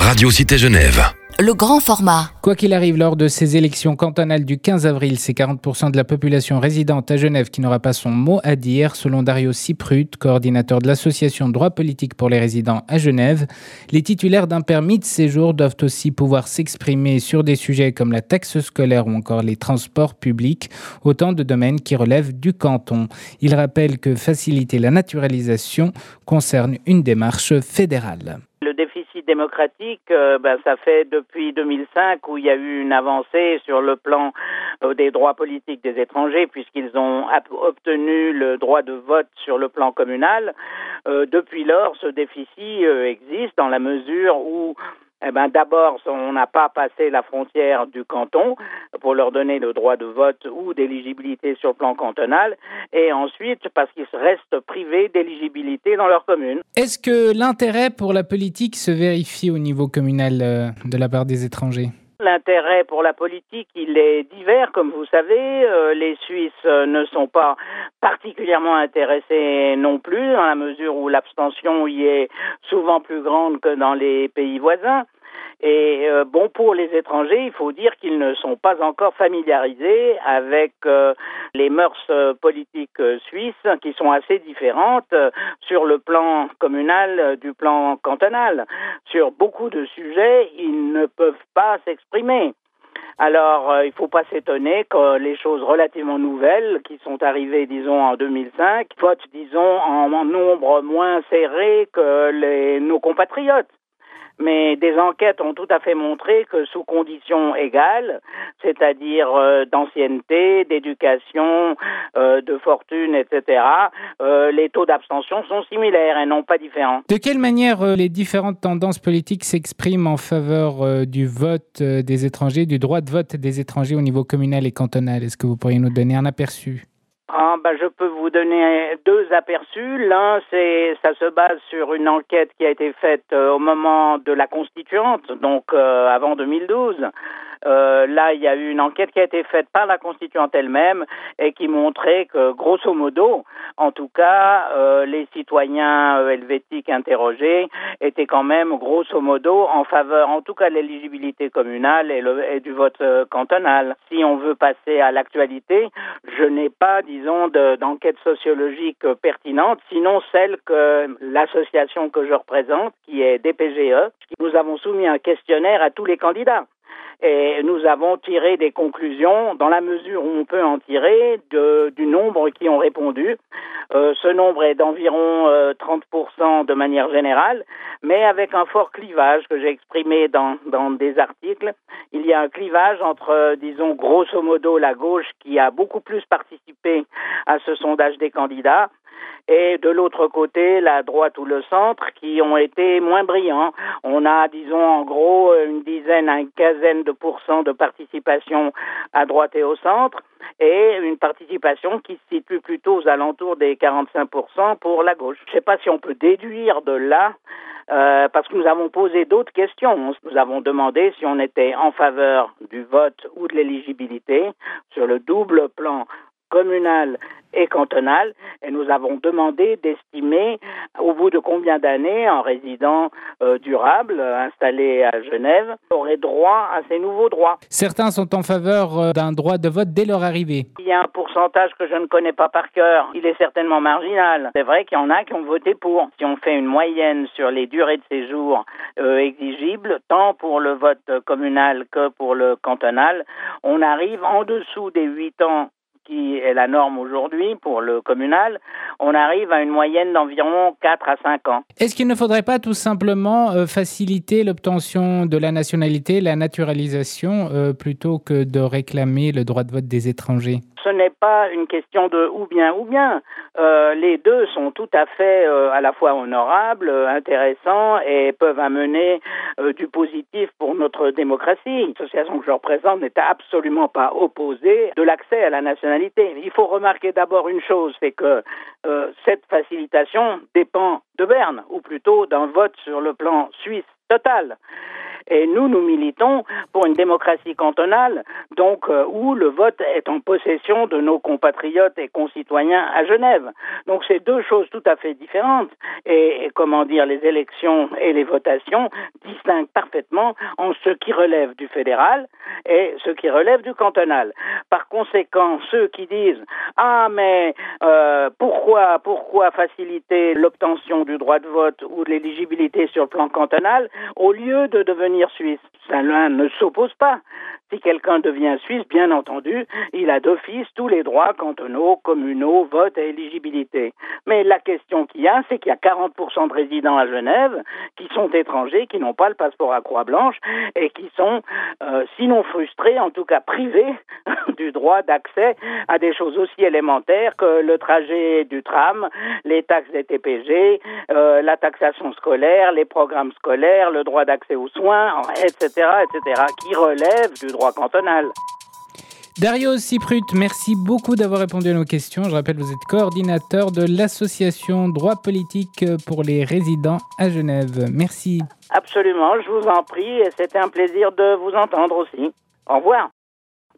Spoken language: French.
Radio Cité Genève. Le grand format. Quoi qu'il arrive, lors de ces élections cantonales du 15 avril, c'est 40% de la population résidente à Genève qui n'aura pas son mot à dire, selon Dario Siprut, coordinateur de l'association Droit politique pour les résidents à Genève. Les titulaires d'un permis de séjour doivent aussi pouvoir s'exprimer sur des sujets comme la taxe scolaire ou encore les transports publics, autant de domaines qui relèvent du canton. Il rappelle que faciliter la naturalisation concerne une démarche fédérale. Le déficit démocratique, ça fait depuis 2005 où il y a eu une avancée sur le plan des droits politiques des étrangers puisqu'ils ont obtenu le droit de vote sur le plan communal. Depuis lors, ce déficit existe dans la mesure où d'abord, on n'a pas passé la frontière du canton pour leur donner le droit de vote ou d'éligibilité sur le plan cantonal, et ensuite parce qu'ils restent privés d'éligibilité dans leur commune. Est-ce que l'intérêt pour la politique se vérifie au niveau communal de la part des étrangers ? L'intérêt pour la politique, il est divers, comme vous savez. Les Suisses ne sont pas particulièrement intéressés non plus, dans la mesure où l'abstention y est souvent plus grande que dans les pays voisins. Et pour les étrangers, il faut dire qu'ils ne sont pas encore familiarisés avec les mœurs politiques suisses qui sont assez différentes sur le plan communal du plan cantonal. Sur beaucoup de sujets, ils ne peuvent pas s'exprimer. Alors, il ne faut pas s'étonner que les choses relativement nouvelles qui sont arrivées, disons, en 2005, votent, disons, en nombre moins serré que nos compatriotes. Mais des enquêtes ont tout à fait montré que sous conditions égales, c'est-à-dire d'ancienneté, d'éducation, de fortune, etc., les taux d'abstention sont similaires et non pas différents. De quelle manière les différentes tendances politiques s'expriment en faveur du vote des étrangers, du droit de vote des étrangers au niveau communal et cantonal ? Est-ce que vous pourriez nous donner un aperçu ? Je peux vous donner deux aperçus. L'un, ça se base sur une enquête qui a été faite au moment de la Constituante, donc avant 2012. Là, il y a eu une enquête qui a été faite par la Constituante elle-même et qui montrait que, grosso modo, en tout cas, les citoyens helvétiques interrogés étaient quand même, grosso modo, en faveur, en tout cas, de l'éligibilité communale et du vote cantonal. Si on veut passer à l'actualité, je n'ai pas, disons, d'enquête sociologique pertinente, sinon celle que l'association que je représente, qui est DPGE, nous avons soumis un questionnaire à tous les candidats. Et nous avons tiré des conclusions dans la mesure où on peut en tirer du nombre qui ont répondu. Ce nombre est d'environ 30% de manière générale, mais avec un fort clivage que j'ai exprimé dans des articles. Il y a un clivage entre, disons, grosso modo, la gauche qui a beaucoup plus participé à ce sondage des candidats, et de l'autre côté, la droite ou le centre qui ont été moins brillants. On a, disons, en gros, une quinzaine de pourcents de participation à droite et au centre, et une participation qui se situe plutôt aux alentours des 45% pour la gauche. Je ne sais pas si on peut déduire de là, parce que nous avons posé d'autres questions. Nous avons demandé si on était en faveur du vote ou de l'éligibilité sur le double plan communal et cantonal, et nous avons demandé d'estimer au bout de combien d'années un résident durable installé à Genève aurait droit à ces nouveaux droits. Certains sont en faveur d'un droit de vote dès leur arrivée. Il y a un pourcentage que je ne connais pas par cœur. Il est certainement marginal. C'est vrai qu'il y en a qui ont voté pour. Si on fait une moyenne sur les durées de séjour exigibles, tant pour le vote communal que pour le cantonal, on arrive en dessous des 8 ans qui est la norme aujourd'hui pour le communal, on arrive à une moyenne d'environ 4 à 5 ans. Est-ce qu'il ne faudrait pas tout simplement faciliter l'obtention de la nationalité, la naturalisation, plutôt que de réclamer le droit de vote des étrangers ? Ce n'est pas une question de ou bien. Les deux sont tout à fait à la fois honorables, intéressants et peuvent amener du positif pour notre démocratie. L'association que je représente n'est absolument pas opposée de l'accès à la nationalité. Il faut remarquer d'abord une chose, c'est que cette facilitation dépend de Berne, ou plutôt d'un vote sur le plan suisse total. Et nous militons pour une démocratie cantonale, donc où le vote est en possession de nos compatriotes et concitoyens à Genève. Donc c'est deux choses tout à fait différentes. Et comment dire, les élections et les votations distinguent parfaitement en ce qui relève du fédéral et ce qui relève du cantonal. Par conséquent, ceux qui disent « Ah, mais pourquoi faciliter l'obtention du droit de vote ou de l'éligibilité sur le plan cantonal au lieu de devenir suisse ?» L'un ne s'oppose pas. Si quelqu'un devient suisse, bien entendu, il a d'office tous les droits cantonaux, communaux, vote et éligibilité. Mais la question qu'il y a, c'est qu'il y a 40% de résidents à Genève qui sont étrangers, qui n'ont pas le passeport à croix blanche et qui sont, sinon frustrés, en tout cas privés du droit d'accès à des choses aussi élémentaires que le trajet du tram, les taxes des TPG, la taxation scolaire, les programmes scolaires, le droit d'accès aux soins, etc., qui relèvent du droit cantonal. Dario Siprut, merci beaucoup d'avoir répondu à nos questions. Je rappelle, vous êtes coordinateur de l'association Droit politique pour les résidents à Genève. Merci. Absolument, je vous en prie et c'était un plaisir de vous entendre aussi. Au revoir.